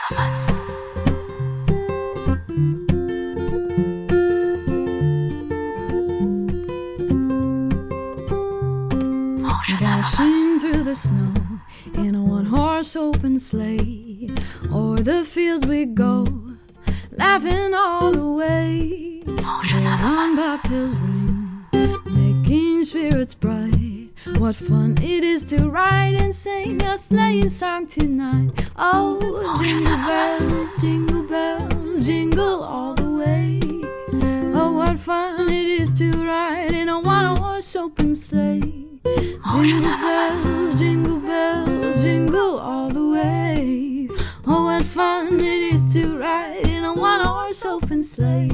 Dashing through the snow in a one-horse open sleigh, o'er the fields we go, laughing all the way. Bells on bobtails ring, making spirits bright. What fun it is to ride and sing a sleighing song tonight. Oh, jingle bells, jingle all the way. Oh, what fun it is to ride in a one-horse open sleigh. Jingle bells, jingle all the way. Oh, what fun it is to ride in a one-horse open sleigh.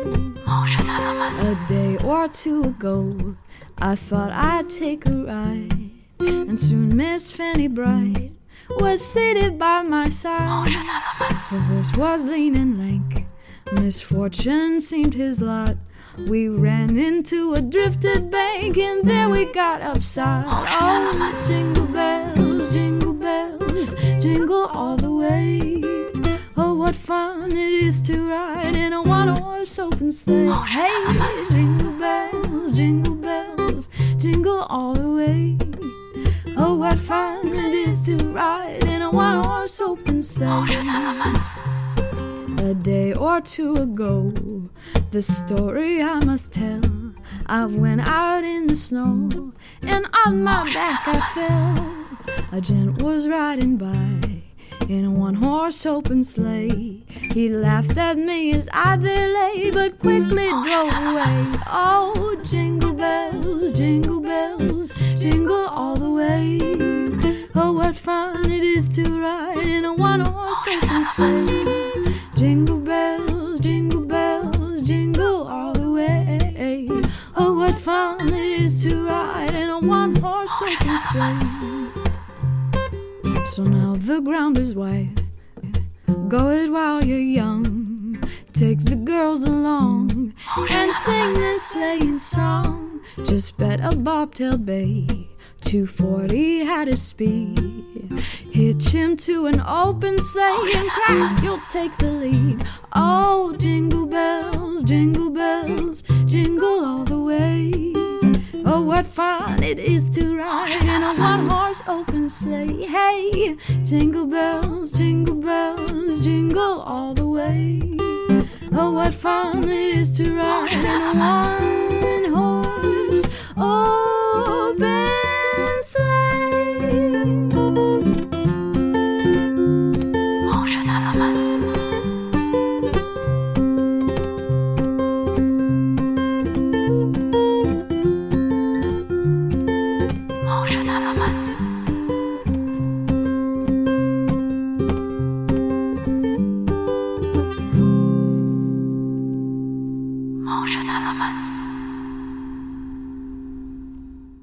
A day or two ago, I thought I'd take a ride, and soon Miss Fanny Bright was seated by my side. The horse was lean and lank, misfortune seemed his lot. We ran into a drifted bank, and there we got upside. Oh, jingle bells, jingle all the way. Oh, what fun it is to ride in a one-horse open sleigh. Hey, jingle bells, jingle all the way. Oh, what fun it is to ride in a one-horse open sleigh. A day or two ago, the story I must tell. I went out in the snow, and on my back I fell. A gent was riding by in a one-horse open sleigh. He laughed at me as I there lay, but quickly drove away. Oh, jingle bells, jingle all the way. Oh, what fun it is to ride in a one-horse open sleigh. Jingle bells, jingle all the way. Oh, what fun it is to ride in a one-horse open sleigh. So now the ground is white, go it while you're young. Take the girls along and sing this sleighing song. Just bet a bobtailed bay, 240 had his speed. Hitch him to an open sleigh, and crack, you'll take the lead. Oh, jingle bells, jingle all the way. Oh, what fun it is to ride in a one-horse open sleigh. Hey, jingle bells, jingle all the way. Oh, what fun it is to ride in a one-horse open sleigh. Element.